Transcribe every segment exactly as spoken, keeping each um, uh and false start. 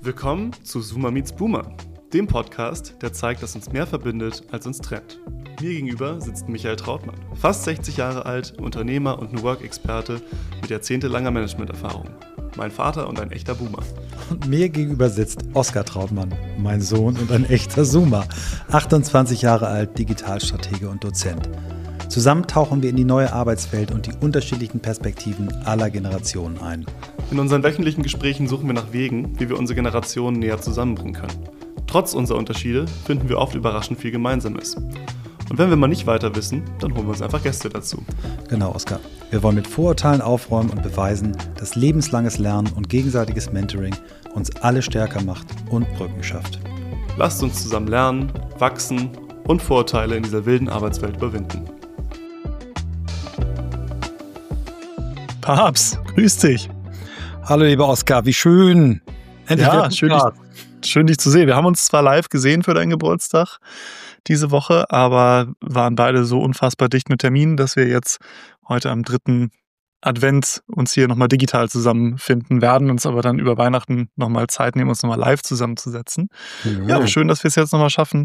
Willkommen zu Zoomer Meets Boomer, dem Podcast, der zeigt, dass uns mehr verbindet, als uns trennt. Mir gegenüber sitzt Michael Trautmann, fast sechzig Jahre alt, Unternehmer und New Work-Experte mit jahrzehntelanger Managementerfahrung. Mein Vater und ein echter Boomer. Und mir gegenüber sitzt Oskar Trautmann, mein Sohn und ein echter Zoomer, achtundzwanzig Jahre alt, Digitalstratege und Dozent. Zusammen tauchen wir in die neue Arbeitswelt und die unterschiedlichen Perspektiven aller Generationen ein. In unseren wöchentlichen Gesprächen suchen wir nach Wegen, wie wir unsere Generationen näher zusammenbringen können. Trotz unserer Unterschiede finden wir oft überraschend viel Gemeinsames. Und wenn wir mal nicht weiter wissen, dann holen wir uns einfach Gäste dazu. Genau, Oskar. Wir wollen mit Vorurteilen aufräumen und beweisen, dass lebenslanges Lernen und gegenseitiges Mentoring uns alle stärker macht und Brücken schafft. Lasst uns zusammen lernen, wachsen und Vorurteile in dieser wilden Arbeitswelt überwinden. Papst, grüß dich. Hallo lieber Oskar, wie schön. Endlich ja, schön dich, schön dich zu sehen. Wir haben uns zwar live gesehen für deinen Geburtstag diese Woche, aber waren beide so unfassbar dicht mit Terminen, dass wir jetzt heute am dritten Advent uns hier nochmal digital zusammenfinden werden, uns aber dann über Weihnachten nochmal Zeit nehmen, uns nochmal live zusammenzusetzen. Mhm. Ja, schön, dass wir es jetzt nochmal schaffen.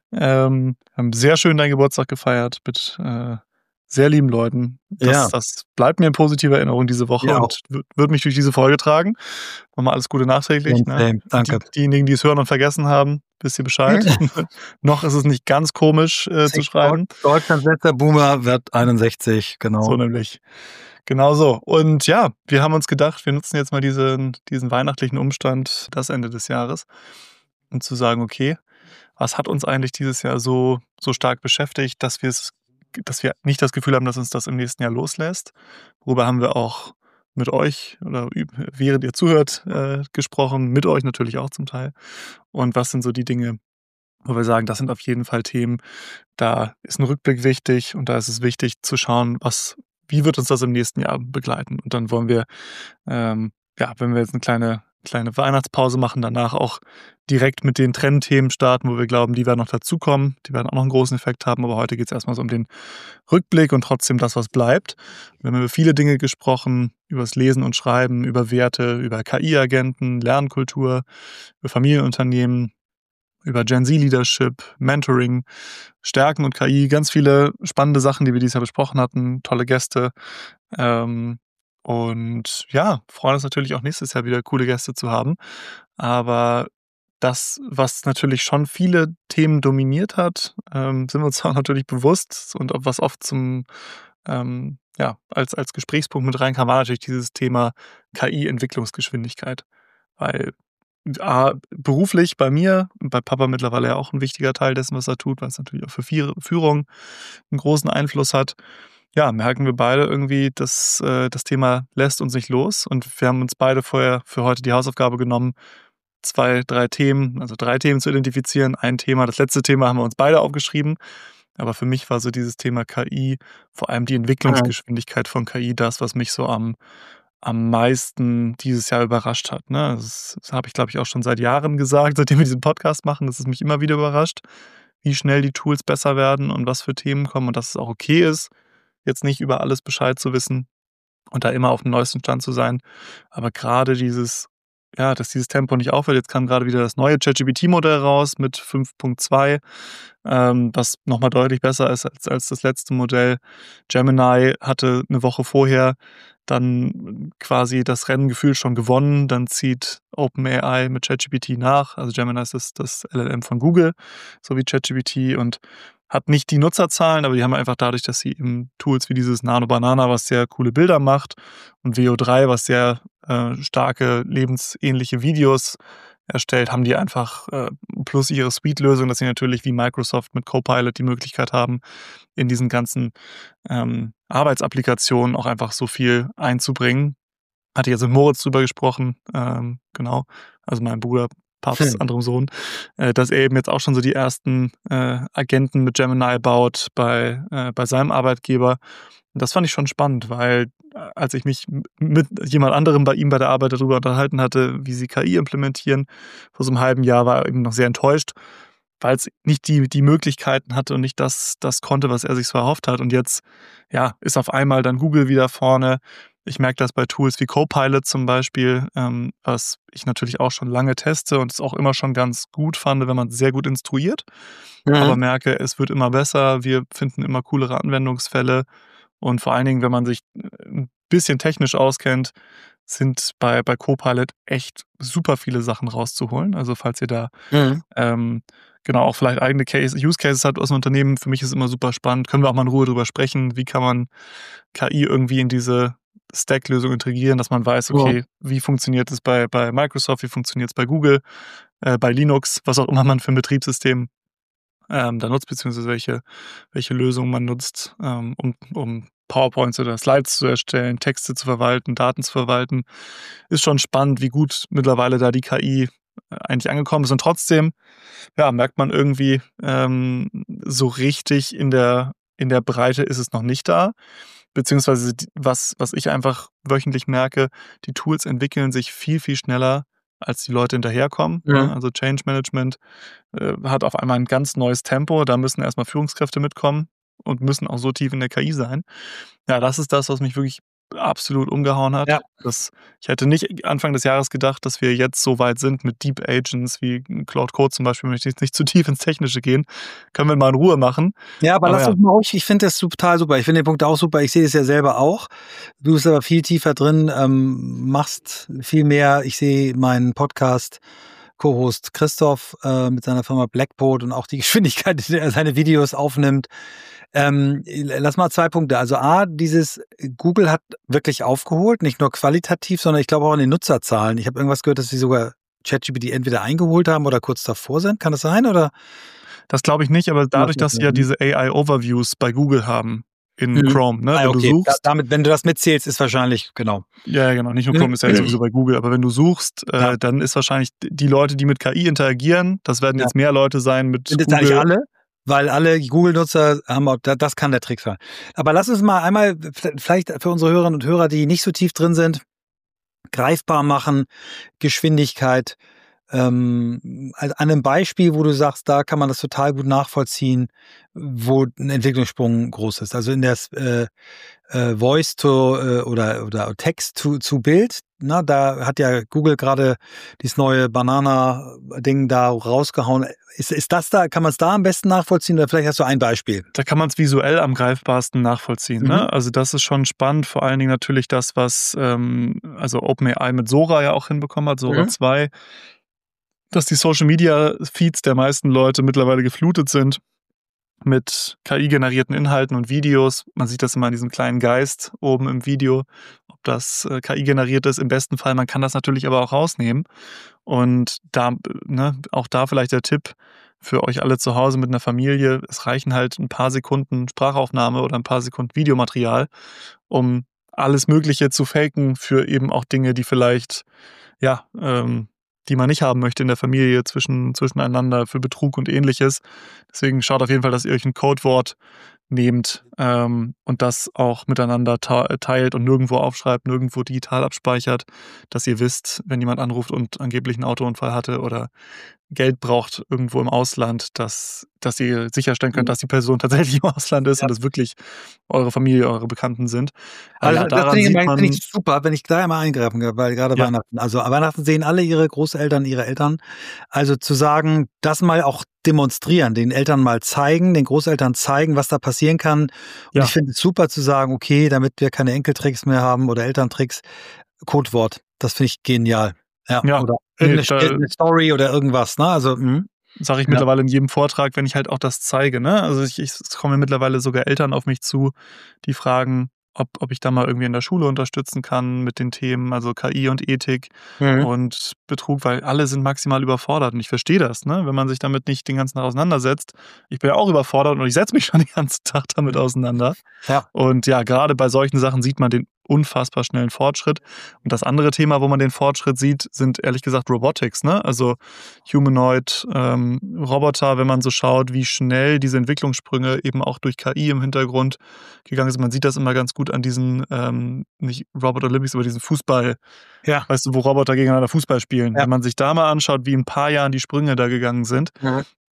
Ähm, haben sehr schön deinen Geburtstag gefeiert mit äh, sehr lieben Leuten. Das, ja. das bleibt mir in positiver Erinnerung diese Woche ja, und wird, wird mich durch diese Folge tragen. Nochmal alles Gute nachträglich. Ne? Danke. Die, diejenigen, die es hören und vergessen haben, wisst ihr Bescheid. Noch ist es nicht ganz komisch äh, zu schreiben. Deutschlands letzter Boomer wird einundsechzig, genau. So nämlich. Genau so. Und ja, wir haben uns gedacht, wir nutzen jetzt mal diesen, diesen weihnachtlichen Umstand, das Ende des Jahres, um zu sagen, okay, was hat uns eigentlich dieses Jahr so, so stark beschäftigt, dass wir es dass wir nicht das Gefühl haben, dass uns das im nächsten Jahr loslässt. Worüber haben wir auch mit euch oder während ihr zuhört äh, gesprochen, mit euch natürlich auch zum Teil. Und was sind so die Dinge, wo wir sagen, das sind auf jeden Fall Themen, da ist ein Rückblick wichtig und da ist es wichtig zu schauen, was, wie wird uns das im nächsten Jahr begleiten. Und dann wollen wir, ähm, ja, wenn wir jetzt eine kleine kleine Weihnachtspause machen, danach auch direkt mit den Trendthemen starten, wo wir glauben, die werden noch dazukommen, die werden auch noch einen großen Effekt haben, aber heute geht es erstmal so um den Rückblick und trotzdem das, was bleibt. Wir haben über viele Dinge gesprochen, über das Lesen und Schreiben, über Werte, über K I-Agenten, Lernkultur, über Familienunternehmen, über Gen Z-Leadership, Mentoring, Stärken und K I, ganz viele spannende Sachen, die wir dieses Jahr besprochen hatten, tolle Gäste, ähm, Und ja, freuen uns natürlich auch nächstes Jahr wieder coole Gäste zu haben. Aber das, was natürlich schon viele Themen dominiert hat, ähm, sind wir uns auch natürlich bewusst und was oft zum ähm, ja, als, als Gesprächspunkt mit reinkam, war natürlich dieses Thema K I-Entwicklungsgeschwindigkeit. Weil A, beruflich bei mir, bei Papa mittlerweile ja auch ein wichtiger Teil dessen, was er tut, weil es natürlich auch für Führung einen großen Einfluss hat. Ja, merken wir beide irgendwie, dass äh, das Thema lässt uns nicht los. Und wir haben uns beide vorher für heute die Hausaufgabe genommen, zwei, drei Themen, also drei Themen zu identifizieren. Ein Thema, das letzte Thema haben wir uns beide aufgeschrieben. Aber für mich war so dieses Thema K I, vor allem die Entwicklungsgeschwindigkeit von K I, das, was mich so am, am meisten dieses Jahr überrascht hat. Ne? Das, das habe ich, glaube ich, auch schon seit Jahren gesagt, seitdem wir diesen Podcast machen, dass es mich immer wieder überrascht, wie schnell die Tools besser werden und was für Themen kommen und dass es auch okay ist, jetzt nicht über alles Bescheid zu wissen und da immer auf dem neuesten Stand zu sein. Aber gerade dieses, ja, dass dieses Tempo nicht aufhört. Jetzt kam gerade wieder das neue ChatGPT-Modell raus mit fünf Punkt zwei, ähm, was nochmal deutlich besser ist als, als das letzte Modell. Gemini hatte eine Woche vorher dann quasi das Rennengefühl schon gewonnen. Dann zieht OpenAI mit ChatGPT nach. Also Gemini ist das, das L L M von Google, so wie ChatGPT, und hat nicht die Nutzerzahlen, aber die haben einfach dadurch, dass sie eben Tools wie dieses Nano Banana, was sehr coole Bilder macht, und V O drei, was sehr äh, starke, lebensähnliche Videos erstellt, haben die einfach äh, plus ihre Suite-Lösung, dass sie natürlich wie Microsoft mit Copilot die Möglichkeit haben, in diesen ganzen ähm, Arbeitsapplikationen auch einfach so viel einzubringen. Hatte ich jetzt mit Moritz drüber gesprochen, ähm, genau, also mein Bruder, Papst, hm. anderem Sohn, äh, dass er eben jetzt auch schon so die ersten äh, Agenten mit Gemini baut bei, äh, bei seinem Arbeitgeber. Und das fand ich schon spannend, weil äh, als ich mich mit jemand anderem bei ihm bei der Arbeit darüber unterhalten hatte, wie sie K I implementieren, vor so einem halben Jahr, war er eben noch sehr enttäuscht, weil es nicht die, die Möglichkeiten hatte und nicht das, das konnte, was er sich so erhofft hat. Und jetzt ja, ist auf einmal dann Google wieder vorne. Ich merke das bei Tools wie Copilot zum Beispiel, ähm, was ich natürlich auch schon lange teste und es auch immer schon ganz gut fand, wenn man es sehr gut instruiert. Mhm. Aber merke, es wird immer besser, wir finden immer coolere Anwendungsfälle und vor allen Dingen, wenn man sich ein bisschen technisch auskennt, sind bei, bei Copilot echt super viele Sachen rauszuholen. Also falls ihr da Mhm. ähm, genau auch vielleicht eigene Case, Use Cases habt aus dem Unternehmen, für mich ist es immer super spannend. Können wir auch mal in Ruhe drüber sprechen, wie kann man K I irgendwie in diese Stack-Lösung integrieren, dass man weiß, okay, wie funktioniert es bei, bei Microsoft, wie funktioniert es bei Google, äh, bei Linux, was auch immer man für ein Betriebssystem ähm, da nutzt, beziehungsweise welche, welche Lösung man nutzt, ähm, um, um PowerPoints oder Slides zu erstellen, Texte zu verwalten, Daten zu verwalten. Ist schon spannend, wie gut mittlerweile da die K I eigentlich angekommen ist. Und trotzdem, ja, merkt man irgendwie, ähm, so richtig in der, in der Breite ist es noch nicht da. Beziehungsweise was, was ich einfach wöchentlich merke, die Tools entwickeln sich viel, viel schneller, als die Leute hinterherkommen. Mhm. Also Change Management äh, hat auf einmal ein ganz neues Tempo. Da müssen erstmal Führungskräfte mitkommen und müssen auch so tief in der K I sein. Ja, das ist das, was mich wirklich absolut umgehauen hat. Ja. Das, ich hätte nicht Anfang des Jahres gedacht, dass wir jetzt so weit sind mit Deep Agents wie Claude Code zum Beispiel. Möchte ich jetzt nicht zu tief ins Technische gehen. Können wir mal in Ruhe machen. Ja, aber, Aber lass ja. uns mal ruhig, ich finde das total super. Ich finde den Punkt auch super. Ich sehe das ja selber auch. Du bist aber viel tiefer drin, ähm, machst viel mehr. Ich sehe meinen Podcast Co-Host Christoph äh, mit seiner Firma Blackboard und auch die Geschwindigkeit, die er seine Videos aufnimmt. Ähm, lass mal zwei Punkte. Also A, dieses Google hat wirklich aufgeholt, nicht nur qualitativ, sondern ich glaube auch in den Nutzerzahlen. Ich habe irgendwas gehört, dass sie sogar ChatGPT entweder eingeholt haben oder kurz davor sind. Kann das sein? Oder? Das glaube ich nicht, aber dadurch, dass sie ja diese A I-Overviews bei Google haben in Mhm. Chrome, ne? Ah, Wenn okay. du suchst. Da, damit, wenn du das mitzählst, ist wahrscheinlich, genau. Ja, ja, genau. Nicht nur Chrome ist ja jetzt sowieso bei Google, aber wenn du suchst, äh, Ja. dann ist wahrscheinlich die Leute, die mit K I interagieren, das werden Ja. jetzt mehr Leute sein mit Sind jetzt Google. eigentlich alle? Weil alle Google-Nutzer haben, auch- da- das kann der Trick sein. Aber lass uns mal einmal, vielleicht für unsere Hörerinnen und Hörer, die nicht so tief drin sind, greifbar machen, Geschwindigkeit, ähm, an einem Beispiel, wo du sagst, da kann man das total gut nachvollziehen, wo ein Entwicklungssprung groß ist. Also in der äh, äh, Voice to äh, oder oder Text zu zu Bild, na, da hat ja Google gerade dieses neue Banana-Ding da rausgehauen. Ist ist das da? Kann man es da am besten nachvollziehen? Oder vielleicht hast du ein Beispiel. Da kann man es visuell am greifbarsten nachvollziehen. Mhm. Ne? Also das ist schon spannend. Vor allen Dingen natürlich das, was ähm, also OpenAI mit Sora ja auch hinbekommen hat, Sora Mhm. zwei, dass die Social-Media-Feeds der meisten Leute mittlerweile geflutet sind mit K I-generierten Inhalten und Videos. Man sieht das immer an diesem kleinen Geist oben im Video, ob das äh, K I-generiert ist. Im besten Fall, man kann das natürlich aber auch rausnehmen. Und da, ne, auch da vielleicht der Tipp für euch alle zu Hause mit einer Familie, es reichen halt ein paar Sekunden Sprachaufnahme oder ein paar Sekunden Videomaterial, um alles Mögliche zu faken für eben auch Dinge, die vielleicht, ja, ähm, die man nicht haben möchte in der Familie zwischen, zwischeneinander für Betrug und ähnliches. Deswegen schaut auf jeden Fall, dass ihr euch ein Codewort nehmt ähm, und das auch miteinander teilt und nirgendwo aufschreibt, nirgendwo digital abspeichert, dass ihr wisst, wenn jemand anruft und angeblich einen Autounfall hatte oder Geld braucht irgendwo im Ausland, dass, dass ihr sicherstellen könnt, dass die Person tatsächlich im Ausland ist Ja. und es wirklich eure Familie, eure Bekannten sind. Weil Also ja, das daran finde ich, sieht immer- man, finde ich super, wenn ich da einmal eingreifen kann, weil gerade Ja. Weihnachten, also Weihnachten sehen alle ihre Großeltern, ihre Eltern. Also zu sagen, das mal auch demonstrieren, den Eltern mal zeigen, den Großeltern zeigen, was da passieren kann. Und Ja. ich finde es super zu sagen, okay, damit wir keine Enkeltricks mehr haben oder Elterntricks, Codewort. Das finde ich genial. Ja, Ja. oder Nee, irgendeine da- eine Story oder irgendwas, ne? Also, mh. sage ich Ja. mittlerweile in jedem Vortrag, wenn ich halt auch das zeige. Ne? Also ich, ich, es kommen mittlerweile sogar Eltern auf mich zu, die fragen, ob, ob ich da mal irgendwie in der Schule unterstützen kann mit den Themen, also K I und Ethik Mhm. und Betrug, weil alle sind maximal überfordert. Und ich verstehe das, ne? Wenn man sich damit nicht den ganzen Tag auseinandersetzt. Ich bin ja auch überfordert und ich setze mich schon den ganzen Tag damit auseinander. Ja. Und ja, gerade bei solchen Sachen sieht man den unfassbar schnellen Fortschritt. Und das andere Thema, wo man den Fortschritt sieht, sind ehrlich gesagt Robotics, ne? Also Humanoid, ähm, Roboter, wenn man so schaut, wie schnell diese Entwicklungssprünge eben auch durch K I im Hintergrund gegangen sind. Man sieht das immer ganz gut an diesen, ähm, nicht Robot Olympics, aber diesen Fußball, Ja. weißt du, wo Roboter gegeneinander Fußball spielen. Ja. Wenn man sich da mal anschaut, wie in ein paar Jahren die Sprünge da gegangen sind, Mhm.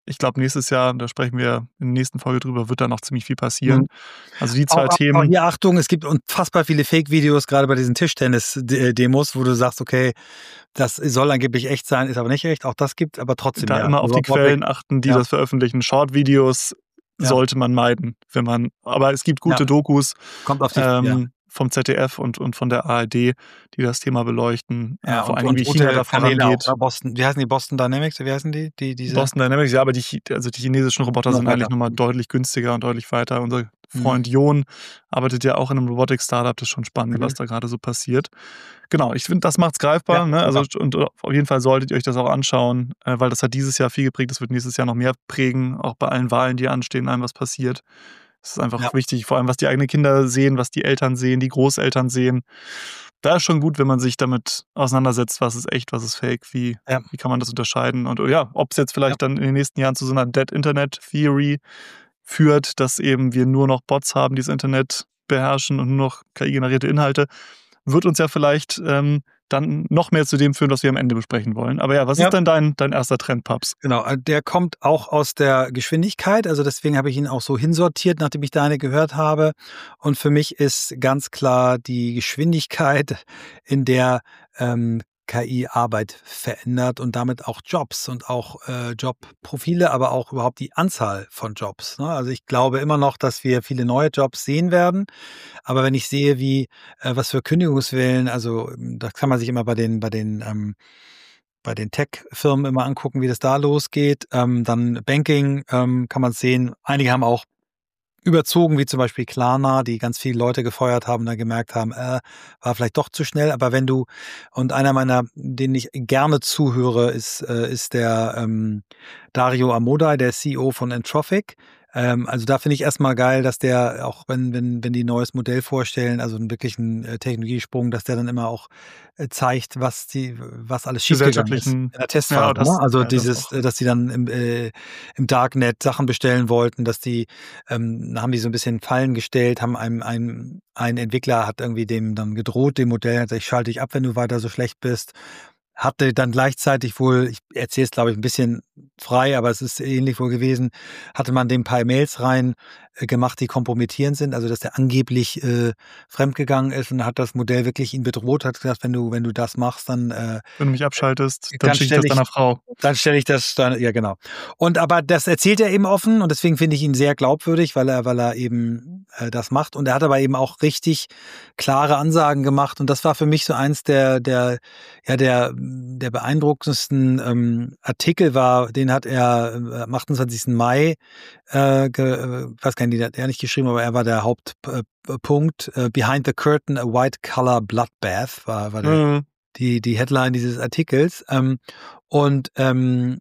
ich glaube, nächstes Jahr, da sprechen wir in der nächsten Folge drüber, wird da noch ziemlich viel passieren. Mhm. Also die zwei Auch, auch Themen. hier Achtung, es gibt unfassbar viele Fake-Videos, gerade bei diesen Tischtennis-Demos, wo du sagst, okay, das soll angeblich echt sein, ist aber nicht echt. Auch das gibt aber trotzdem. Da ja. immer auf die Robotik- Quellen achten, die ja. das veröffentlichen. Short-Videos Ja. sollte man meiden, wenn man. Aber es gibt gute Ja. Dokus Kommt auf die ähm, ja. vom Z D F und, und von der A R D, die das Thema beleuchten. Ja, äh, vor und, allem, und wie gute China da Kanäle vorangeht. auch, ne? Boston, wie heißen die? Boston Dynamics? Wie heißen die? die diese Boston Dynamics, ja, aber die, Chi- also die chinesischen Roboter Noch sind weiter. eigentlich nochmal deutlich günstiger und deutlich weiter. Unser Mhm. Freund Jon arbeitet ja auch in einem Robotik-Startup. Das ist schon spannend, Mhm. was da gerade so passiert. Genau, ich finde, das macht's greifbar. Ja, ne? Also, super. und auf jeden Fall solltet ihr euch das auch anschauen, äh, weil das hat dieses Jahr viel geprägt. Das wird nächstes Jahr noch mehr prägen, auch bei allen Wahlen, die anstehen, allem, was passiert. Es ist einfach Ja. wichtig, vor allem, was die eigenen Kinder sehen, was die Eltern sehen, die Großeltern sehen. Da ist schon gut, wenn man sich damit auseinandersetzt, was ist echt, was ist fake, wie, Ja. wie kann man das unterscheiden. Und ja, ob es jetzt vielleicht dann in den nächsten Jahren zu so einer Dead Internet Theory führt, dass eben wir nur noch Bots haben, die das Internet beherrschen und nur noch K I-generierte Inhalte, wird uns ja vielleicht ähm, dann noch mehr zu dem führen, was wir am Ende besprechen wollen. Aber ja, was Ja. ist denn dein, dein erster Trend, Paps? Genau, äh, der kommt auch aus der Geschwindigkeit, also deswegen habe ich ihn auch so hinsortiert, nachdem ich deine gehört habe. Und für mich ist ganz klar die Geschwindigkeit, in der ähm, K I Arbeit verändert und damit auch Jobs und auch äh, Jobprofile, aber auch überhaupt die Anzahl von Jobs. Ne? Also ich glaube immer noch, dass wir viele neue Jobs sehen werden. Aber wenn ich sehe, wie äh, was für Kündigungswellen, also ähm, das kann man sich immer bei den bei den ähm, bei den Tech-Firmen immer angucken, wie das da losgeht. Ähm, dann Banking ähm, kann man sehen. Einige haben auch überzogen, wie zum Beispiel Klarna, die ganz viele Leute gefeuert haben und dann gemerkt haben, äh, war vielleicht doch zu schnell. Aber wenn du, und einer meiner, denen ich gerne zuhöre, ist, äh, ist der ähm, Dario Amodei, der C E O von Anthropic. Ähm, also da finde ich erstmal geil, dass der auch, wenn, wenn, wenn die ein neues Modell vorstellen, also einen wirklichen äh, Technologiesprung, dass der dann immer auch äh, zeigt, was die, was alles schiefgegangen ist in Gesellschaftlichen- der Testphase. Ja, das- ne? Also ja, das dieses, auch. äh, dass die dann im, äh, im Darknet Sachen bestellen wollten, dass die ähm, haben die so ein bisschen Fallen gestellt, haben einem ein, ein Entwickler hat irgendwie dem dann gedroht, dem Modell, hat gesagt, ich schalte dich ab, wenn du weiter so schlecht bist. Hatte dann gleichzeitig wohl, ich erzähle es glaube ich ein bisschen frei, aber es ist ähnlich wohl gewesen, hatte man dem ein paar Mails rein äh, gemacht, die kompromittierend sind, also dass der angeblich äh, fremdgegangen ist und hat das Modell wirklich ihn bedroht, hat gesagt, wenn du wenn du das machst, dann äh, Wenn du mich abschaltest, dann, Dann schicke ich stell das ich- deiner Frau. dann stelle ich das dann, ja genau. Und aber das erzählt er eben offen und deswegen finde ich ihn sehr glaubwürdig, weil er, weil er eben äh, das macht. Und er hat aber eben auch richtig klare Ansagen gemacht. Und das war für mich so eins der, der, ja, der, der beeindruckendsten ähm, Artikel war, den hat er äh, am achtundzwanzigsten Mai, äh, ge, äh, weiß gar nicht, der hat er nicht geschrieben, aber er war der Hauptpunkt. Äh, Behind the Curtain, a White Collar Bloodbath war, war der, Mhm. die, die Headline dieses Artikels. Ähm, und ähm,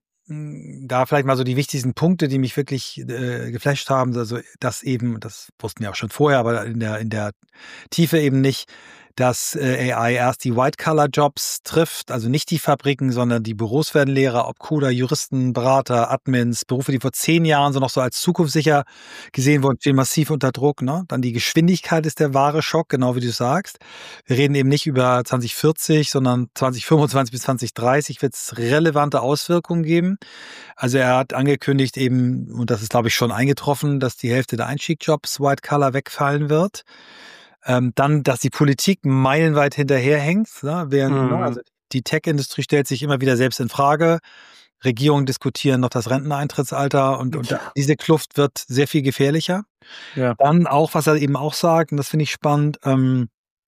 da vielleicht mal so die wichtigsten Punkte, die mich wirklich äh, geflasht haben, also dass eben, das wussten wir auch schon vorher, aber in der, in der Tiefe eben nicht, dass äh, A I erst die White-Collar-Jobs trifft, also nicht die Fabriken, sondern die Büros werden leerer, Obcoder, Juristen, Berater, Admins, Berufe, die vor zehn Jahren so noch so als zukunftssicher gesehen wurden, stehen massiv unter Druck. Ne? Dann die Geschwindigkeit ist der wahre Schock, genau wie du sagst. Wir reden eben nicht über zwanzig vierzig, sondern zwanzig fünfundzwanzig bis zwanzig dreißig wird es relevante Auswirkungen geben. Also er hat angekündigt eben, und das ist glaube ich schon eingetroffen, dass die Hälfte der Einstiegjobs White-Collar wegfallen wird. Ähm, dann, dass die Politik meilenweit hinterherhängt. Ne? Während, Mhm. ne? Also die Tech-Industrie stellt sich immer wieder selbst in Frage. Regierungen diskutieren noch das Renteneintrittsalter und, und Ja. diese Kluft wird sehr viel gefährlicher. Ja. Dann auch, was er eben auch sagt, und das finde ich spannend, ähm,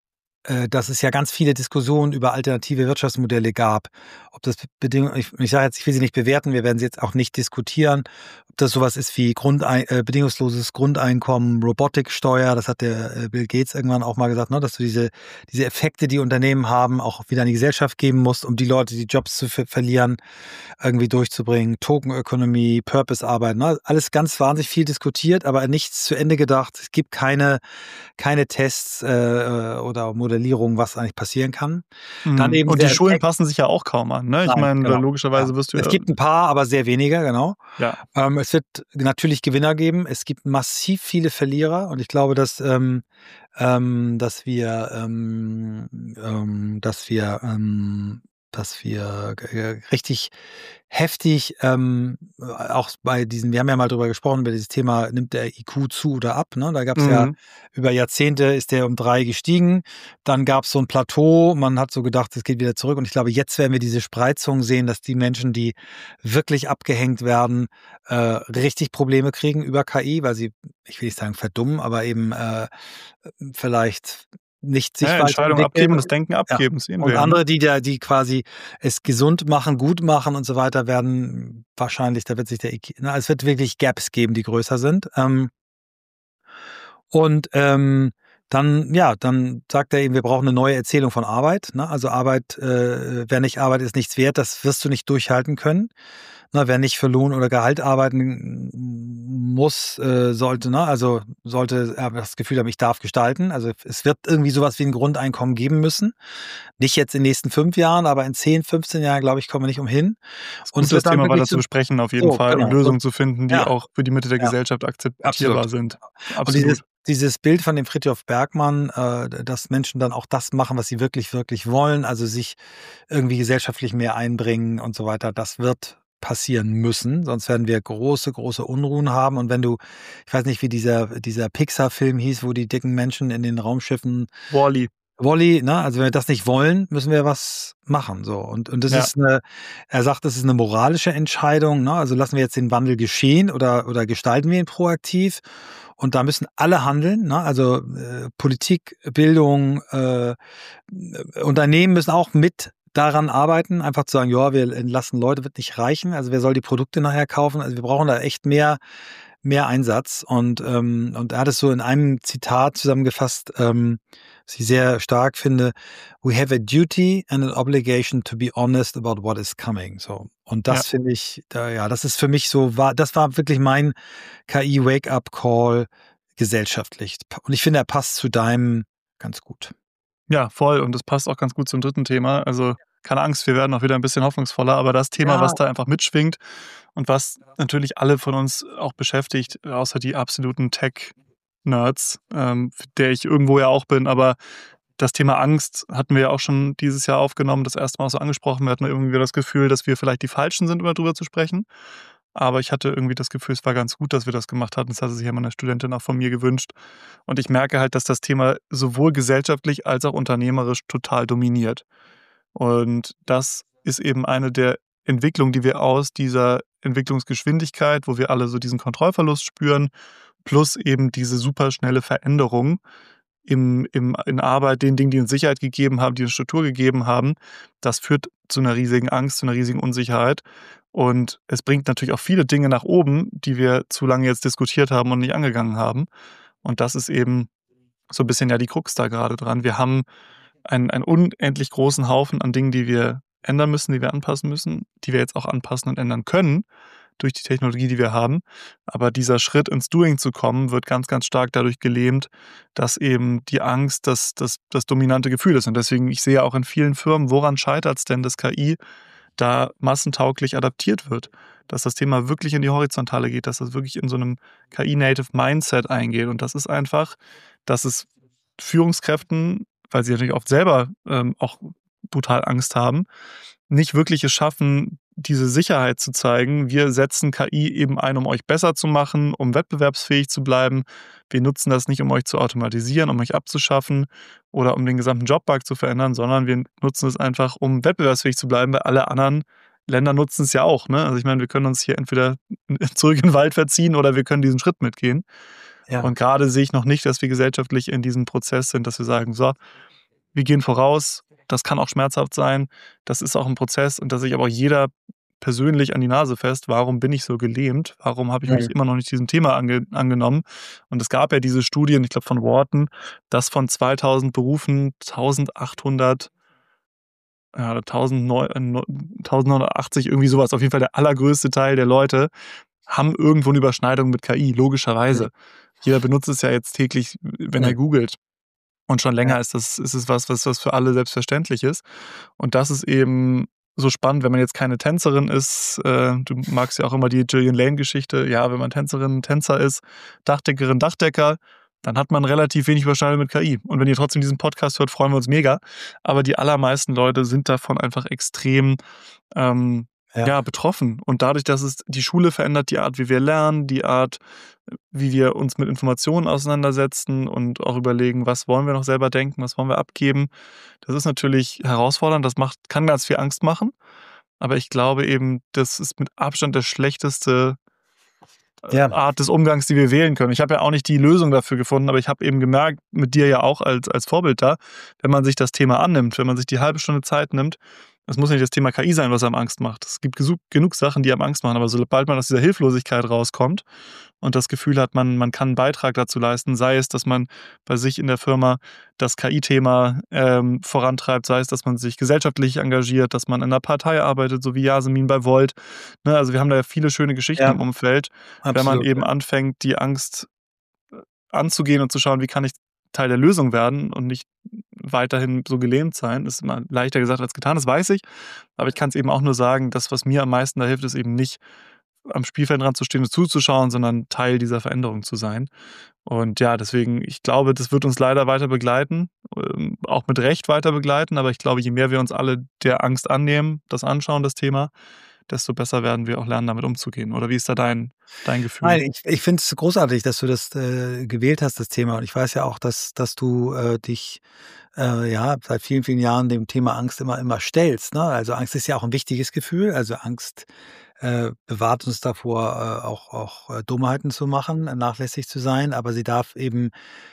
äh, dass es ja ganz viele Diskussionen über alternative Wirtschaftsmodelle gab. Ob das Bedingung, ich, ich sage jetzt, ich will sie nicht bewerten, wir werden sie jetzt auch nicht diskutieren, ob das sowas ist wie Grundein, äh, bedingungsloses Grundeinkommen, Robotiksteuer, das hat der äh, Bill Gates irgendwann auch mal gesagt, ne, dass du diese, diese Effekte, die Unternehmen haben, auch wieder an die Gesellschaft geben musst, um die Leute, die Jobs zu ver verlieren, irgendwie durchzubringen. Tokenökonomie, Purpose-Arbeit, ne, alles ganz wahnsinnig viel diskutiert, aber nichts zu Ende gedacht. Es gibt keine, keine Tests äh, oder Modellierung, was eigentlich passieren kann. Dann Mhm. eben Und die der Schulen Effekt- passen sich ja auch kaum an. Ne? Ich Nein, meine, genau. logischerweise Ja. wirst du Es ja, gibt ein paar, aber sehr weniger, genau. ja. Ähm, es wird natürlich Gewinner geben. Es gibt massiv viele Verlierer und ich glaube, dass, ähm, ähm, dass wir, ähm, ähm, dass wir ähm, dass wir äh, richtig heftig, ähm, auch bei diesen, wir haben ja mal drüber gesprochen, über dieses Thema, nimmt der I Q zu oder ab, ne? Da gab es ja Mhm. über Jahrzehnte ist der um drei gestiegen, dann gab es so ein Plateau, man hat so gedacht, es geht wieder zurück und ich glaube, jetzt werden wir diese Spreizung sehen, dass die Menschen, die wirklich abgehängt werden, äh, richtig Probleme kriegen über K I, weil sie, ich will nicht sagen verdummen, aber eben äh, vielleicht nicht sich Ja, Entscheidungen abgeben und weiterentwickeln. das Denken Ja. abgeben, sehen Und wir ja. andere, Ne? die da, die quasi es gesund machen, gut machen und so weiter, werden wahrscheinlich, da wird sich der, I Q, na, es wird wirklich Gaps geben, die größer sind. Ähm, und ähm, dann, ja, dann sagt er eben, wir brauchen eine neue Erzählung von Arbeit. Ne? Also Arbeit, äh, wer nicht arbeitet, ist nichts wert, das wirst du nicht durchhalten können. Na, wer nicht für Lohn oder Gehalt arbeiten muss, äh, sollte, ne, also sollte er das Gefühl haben, ich darf gestalten. Also es wird irgendwie sowas wie ein Grundeinkommen geben müssen. Nicht jetzt in den nächsten fünf Jahren, aber in zehn, fünfzehn Jahren, glaube ich, kommen wir nicht umhin. Es ist Und gut, es das wird dann Thema wirklich weiter zu so, besprechen auf jeden so Fall und genau. Lösungen Und, zu finden, die ja, auch für die Mitte der ja, Gesellschaft akzeptierbar absolut. sind. Und Absolut. dieses, dieses Bild von dem Fridtjof Bergmann, äh, dass Menschen dann auch das machen, was sie wirklich, wirklich wollen, also sich irgendwie gesellschaftlich mehr einbringen und so weiter, das wird passieren müssen, sonst werden wir große, große Unruhen haben. Und wenn du, ich weiß nicht, wie dieser, dieser Pixar-Film hieß, wo die dicken Menschen in den Raumschiffen, Wall-E. Wall-E, ne, also wenn wir das nicht wollen, müssen wir was machen, so. Und, und das Ja. ist eine, er sagt, das ist eine moralische Entscheidung, ne, also lassen wir jetzt den Wandel geschehen oder, oder gestalten wir ihn proaktiv. Und da müssen alle handeln, ne? Also äh, Politik, Bildung, äh, Unternehmen müssen auch mit daran arbeiten, einfach zu sagen, ja, wir entlassen Leute, wird nicht reichen. Also wer soll die Produkte nachher kaufen? Also wir brauchen da echt mehr, mehr Einsatz. Und, ähm, und er hat es so in einem Zitat zusammengefasst, ähm, was ich sehr stark finde: We have a duty and an obligation to be honest about what is coming. So. Und das Ja. finde ich, da, ja, das ist für mich so, war, das war wirklich mein K I-Wake-up-Call gesellschaftlich. Und ich finde, er passt zu deinem ganz gut. Ja, voll. Und das passt auch ganz gut zum dritten Thema. Also keine Angst, wir werden auch wieder ein bisschen hoffnungsvoller. Aber das Thema, Ja. was da einfach mitschwingt und was natürlich alle von uns auch beschäftigt, außer die absoluten Tech-Nerds, ähm, der ich irgendwo ja auch bin, aber das Thema Angst hatten wir ja auch schon dieses Jahr aufgenommen, das erste Mal so angesprochen. Wir hatten irgendwie das Gefühl, dass wir vielleicht die Falschen sind, immer drüber zu sprechen. Aber ich hatte irgendwie das Gefühl, es war ganz gut, dass wir das gemacht hatten. Das hatte sich ja meine Studentin auch von mir gewünscht. Und ich merke halt, dass das Thema sowohl gesellschaftlich als auch unternehmerisch total dominiert. Und das ist eben eine der Entwicklungen, die wir aus dieser Entwicklungsgeschwindigkeit, wo wir alle so diesen Kontrollverlust spüren, plus eben diese superschnelle Veränderung im, im, in Arbeit, den Dingen, die uns Sicherheit gegeben haben, die uns Struktur gegeben haben, das führt zu einer riesigen Angst, zu einer riesigen Unsicherheit. Und es bringt natürlich auch viele Dinge nach oben, die wir zu lange jetzt diskutiert haben und nicht angegangen haben. Und das ist eben so ein bisschen ja die Krux da gerade dran. Wir haben einen, einen unendlich großen Haufen an Dingen, die wir ändern müssen, die wir anpassen müssen, die wir jetzt auch anpassen und ändern können durch die Technologie, die wir haben. Aber dieser Schritt ins Doing zu kommen, wird ganz, ganz stark dadurch gelähmt, dass eben die Angst das, das, das dominante Gefühl ist. Und deswegen, ich sehe auch in vielen Firmen, woran scheitert es denn, dass K I da massentauglich adaptiert wird? Dass das Thema wirklich in die Horizontale geht, dass das wirklich in so einem K I-Native Mindset eingeht. Und das ist einfach, dass es Führungskräften, weil sie natürlich oft selber ähm, auch brutal Angst haben, nicht wirklich es schaffen, diese Sicherheit zu zeigen. Wir setzen K I eben ein, um euch besser zu machen, um wettbewerbsfähig zu bleiben. Wir nutzen das nicht, um euch zu automatisieren, um euch abzuschaffen oder um den gesamten Jobmarkt zu verändern, sondern wir nutzen es einfach, um wettbewerbsfähig zu bleiben, weil alle anderen Länder nutzen es ja auch. Ne? Also ich meine, wir können uns hier entweder zurück in den Wald verziehen oder wir können diesen Schritt mitgehen. Ja. Und gerade sehe ich noch nicht, dass wir gesellschaftlich in diesem Prozess sind, dass wir sagen, so, wir gehen voraus, das kann auch schmerzhaft sein, das ist auch ein Prozess und dass sich aber jeder persönlich an die Nase fest, warum bin ich so gelähmt, warum habe ich Ja. mich immer noch nicht diesem Thema ange, angenommen. Und es gab ja diese Studien, ich glaube von Wharton, dass von zweitausend Berufen eintausendachthundert, ja, eintausendneunhundertachtzig, irgendwie sowas, auf jeden Fall der allergrößte Teil der Leute haben irgendwo eine Überschneidung mit K I, logischerweise. Ja. Jeder benutzt es ja jetzt täglich, wenn Ja. er googelt. Und schon länger Ja. ist das, ist es was, was, was für alle selbstverständlich ist. Und das ist eben so spannend, wenn man jetzt keine Tänzerin ist. Äh, du magst ja auch immer die Gillian Lane-Geschichte. Ja, wenn man Tänzerin, Tänzer ist, Dachdeckerin, Dachdecker, dann hat man relativ wenig Überschneidung mit K I. Und wenn ihr trotzdem diesen Podcast hört, freuen wir uns mega. Aber die allermeisten Leute sind davon einfach extrem ähm, ja. ja, betroffen. Und dadurch, dass es die Schule verändert, die Art, wie wir lernen, die Art, wie wir uns mit Informationen auseinandersetzen und auch überlegen, was wollen wir noch selber denken, was wollen wir abgeben. Das ist natürlich herausfordernd, das macht, kann ganz viel Angst machen. Aber ich glaube eben, das ist mit Abstand der schlechteste ja. Art des Umgangs, die wir wählen können. Ich habe ja auch nicht die Lösung dafür gefunden, aber ich habe eben gemerkt, mit dir ja auch als, als Vorbild da, wenn man sich das Thema annimmt, wenn man sich die halbe Stunde Zeit nimmt, es muss nicht das Thema K I sein, was einem Angst macht. Es gibt genug Sachen, die einem Angst machen, aber sobald man aus dieser Hilflosigkeit rauskommt und das Gefühl hat, man, man kann einen Beitrag dazu leisten, sei es, dass man bei sich in der Firma das K I-Thema ähm, vorantreibt, sei es, dass man sich gesellschaftlich engagiert, dass man in einer Partei arbeitet, so wie Yasemin bei Volt. Ne, also wir haben da ja viele schöne Geschichten ja, im Umfeld, absolut, wenn man eben ja. anfängt, die Angst anzugehen und zu schauen, wie kann ich Teil der Lösung werden und nicht weiterhin so gelähmt sein. Das ist immer leichter gesagt als getan, das weiß ich. Aber ich kann es eben auch nur sagen, das, was mir am meisten da hilft, ist eben nicht am Spielfeldrand zu stehen und zuzuschauen, sondern Teil dieser Veränderung zu sein. Und ja, deswegen, ich glaube, das wird uns leider weiter begleiten, auch mit Recht weiter begleiten. Aber ich glaube, je mehr wir uns alle der Angst annehmen, das anschauen, das Thema, desto besser werden wir auch lernen, damit umzugehen. Oder wie ist da dein, dein Gefühl? Nein, ich, ich finde es großartig, dass du das äh, gewählt hast, das Thema. Und ich weiß ja auch, dass, dass du äh, dich äh, ja seit vielen, vielen Jahren dem Thema Angst immer, immer stellst. Ne? Also Angst ist ja auch ein wichtiges Gefühl. Also Angst äh, bewahrt uns davor, äh, auch, auch äh, Dummheiten zu machen, äh, nachlässig zu sein. Aber sie darf eben,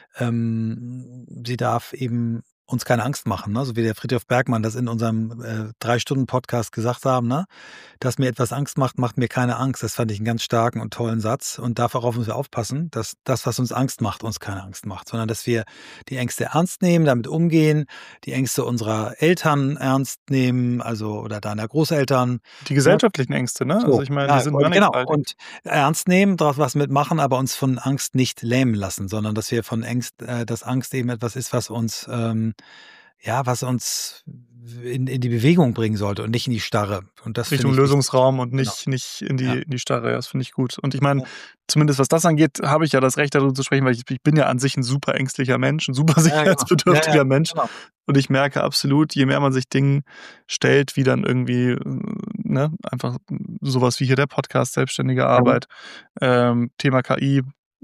ähm, sie darf eben uns keine Angst machen, ne? So wie der Friedrich Bergmann das in unserem äh, Drei-Stunden-Podcast gesagt haben, ne? Dass mir etwas Angst macht, macht mir keine Angst. Das fand ich einen ganz starken und tollen Satz. Und darauf müssen wir aufpassen, dass das, was uns Angst macht, uns keine Angst macht, sondern dass wir die Ängste ernst nehmen, damit umgehen, die Ängste unserer Eltern ernst nehmen, also oder deiner Großeltern. Die gesellschaftlichen Ängste, ne? So, also ich meine, ja, die sind und, genau, mannigfaltig. Und ernst nehmen, daraus was mitmachen, aber uns von Angst nicht lähmen lassen, sondern dass wir von Angst, äh, dass Angst eben etwas ist, was uns ähm, ja, was uns in, in die Bewegung bringen sollte und nicht in die Starre. Und das Richtung Lösungsraum und nicht, genau. nicht in, die, ja. in die Starre. Ja, das finde ich gut. Und ich meine, ja. zumindest was das angeht, habe ich ja das Recht, darüber zu sprechen, weil ich, ich bin ja an sich ein super ängstlicher Mensch, ein super sicherheitsbedürftiger ja, ja, Mensch. Genau. Und ich merke absolut, je mehr man sich Dingen stellt, wie dann irgendwie, ne, einfach sowas wie hier der Podcast, selbstständige Arbeit, ja. ähm, Thema K I,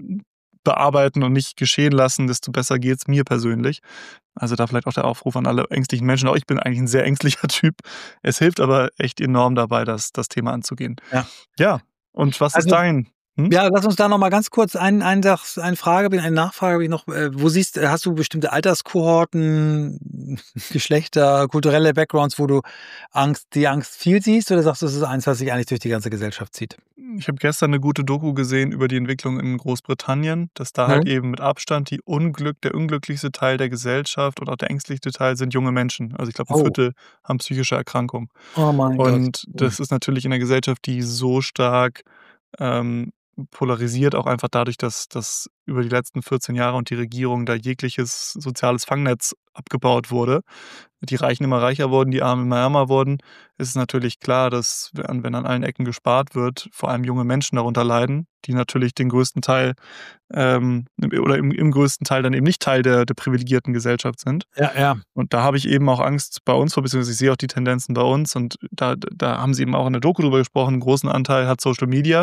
bearbeiten und nicht geschehen lassen, desto besser geht es mir persönlich. Also da vielleicht auch der Aufruf an alle ängstlichen Menschen. Auch ich bin eigentlich ein sehr ängstlicher Typ. Es hilft aber echt enorm dabei, das, das Thema anzugehen. Ja. Ja. Und was also, ist dein? Hm? Ja, lass uns da noch mal ganz kurz ein, ein, eine Frage, eine Nachfrage habe ich noch. Wo siehst, hast du bestimmte Alterskohorten, Geschlechter, kulturelle Backgrounds, wo du Angst, die Angst viel siehst, oder sagst du, das ist eins, was sich eigentlich durch die ganze Gesellschaft zieht? Ich habe gestern eine gute Doku gesehen über die Entwicklung in Großbritannien, dass da mhm. halt eben mit Abstand die Unglück, der unglücklichste Teil der Gesellschaft und auch der ängstlichste Teil sind junge Menschen. Also ich glaube, ein oh. Viertel haben psychische Erkrankungen. Oh mein Gott. Und das ist natürlich in einer Gesellschaft, die so stark ähm, polarisiert, auch einfach dadurch, dass, dass über die letzten vierzehn Jahre und die Regierung da jegliches soziales Fangnetz abgebaut wurde. Die Reichen immer reicher wurden, die Armen immer ärmer wurden. Ist es natürlich klar, dass wenn an allen Ecken gespart wird, vor allem junge Menschen darunter leiden, die natürlich den größten Teil ähm, oder im, im größten Teil dann eben nicht Teil der, der privilegierten Gesellschaft sind. Ja, ja. Und da habe ich eben auch Angst bei uns, beziehungsweise ich sehe auch die Tendenzen bei uns und da, da haben sie eben auch in der Doku drüber gesprochen, einen großen Anteil hat Social Media.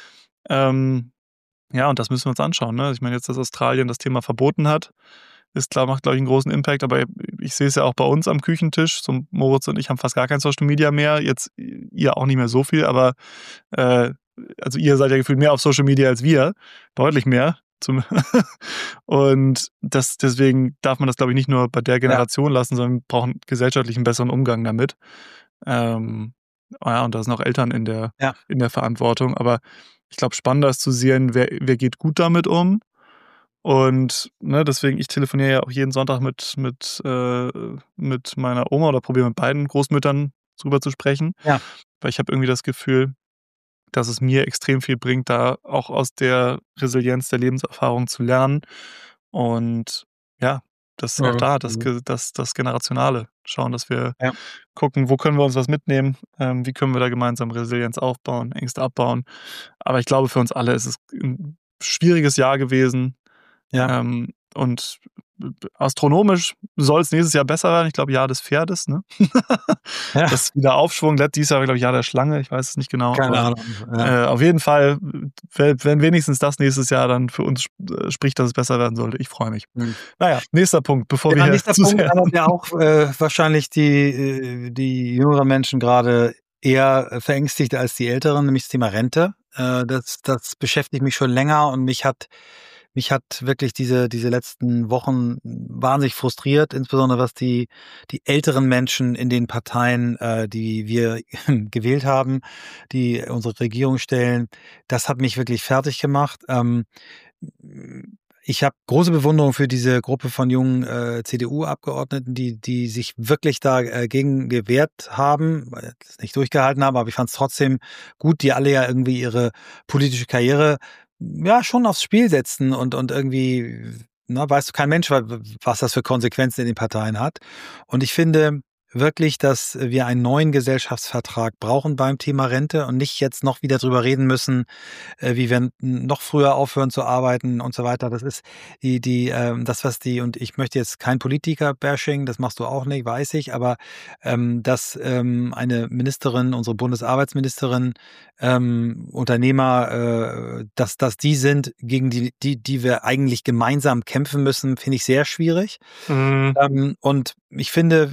Ähm, ja, und das müssen wir uns anschauen. Ne? Ich meine, jetzt, dass Australien das Thema verboten hat, ist klar, macht, glaube ich, einen großen Impact, aber ich sehe es ja auch bei uns am Küchentisch. So Moritz und ich haben fast gar kein Social Media mehr. Jetzt ihr auch nicht mehr so viel, aber äh, also ihr seid ja gefühlt mehr auf Social Media als wir. Deutlich mehr. Zum und das, deswegen darf man das, glaube ich, nicht nur bei der Generation ja. lassen, sondern wir brauchen gesellschaftlich einen besseren Umgang damit. Ähm, ja, und da sind auch Eltern in der, ja. in der Verantwortung. Aber ich glaube, spannender ist zu sehen, wer, wer geht gut damit um. Und ne, deswegen, ich telefoniere ja auch jeden Sonntag mit, mit, äh, mit meiner Oma oder probiere mit beiden Großmüttern drüber zu sprechen. Ja. Weil ich habe irgendwie das Gefühl, dass es mir extrem viel bringt, da auch aus der Resilienz der Lebenserfahrung zu lernen. Und ja, das ist mhm. auch da, das, das, das Generationale. Schauen, dass wir ja. gucken, wo können wir uns was mitnehmen, ähm, wie können wir da gemeinsam Resilienz aufbauen, Ängste abbauen. Aber ich glaube, für uns alle ist es ein schwieriges Jahr gewesen. Ja. Ähm, und astronomisch soll es nächstes Jahr besser werden. Ich glaube, Jahr des Pferdes, ne? Ja. Das ist wieder Aufschwung. Dieses Jahr, glaube ich, Jahr der Schlange. Ich weiß es nicht genau. Keine aber, Ahnung. Ja. Äh, auf jeden Fall, wenn wenigstens das nächstes Jahr dann für uns äh, spricht, dass es besser werden sollte. Ich freue mich. Hm. Naja, nächster Punkt, bevor Ja, wir hier nächster zu Punkt, sehr... aber der auch äh, wahrscheinlich die, äh, die jüngeren Menschen gerade eher verängstigt als die Älteren, nämlich das Thema Rente. Äh, das, das beschäftigt mich schon länger und mich hat mich hat wirklich diese diese letzten Wochen wahnsinnig frustriert, insbesondere was die die älteren Menschen in den Parteien, äh, die wir gewählt haben, die unsere Regierung stellen. Das hat mich wirklich fertig gemacht. Ähm, Ich habe große Bewunderung für diese Gruppe von jungen äh, C D U-Abgeordneten, die die sich wirklich dagegen gewehrt haben, weil das nicht durchgehalten haben, aber ich fand es trotzdem gut, die alle ja irgendwie ihre politische Karriere ja schon aufs Spiel setzen und und irgendwie, ne, weiß kein Mensch, wa- was das für Konsequenzen in den Parteien hat. Und ich finde wirklich, dass wir einen neuen Gesellschaftsvertrag brauchen beim Thema Rente und nicht jetzt noch wieder drüber reden müssen, äh, wie wir noch früher aufhören zu arbeiten und so weiter. Das ist die, die, ähm, das, was die, und ich möchte jetzt kein Politiker-Bashing, das machst du auch nicht, weiß ich, aber ähm, dass ähm, eine Ministerin, unsere Bundesarbeitsministerin, ähm, Unternehmer, äh, dass, dass die sind, gegen die, die, die wir eigentlich gemeinsam kämpfen müssen, finde ich sehr schwierig. Mhm. Ähm, und ich finde,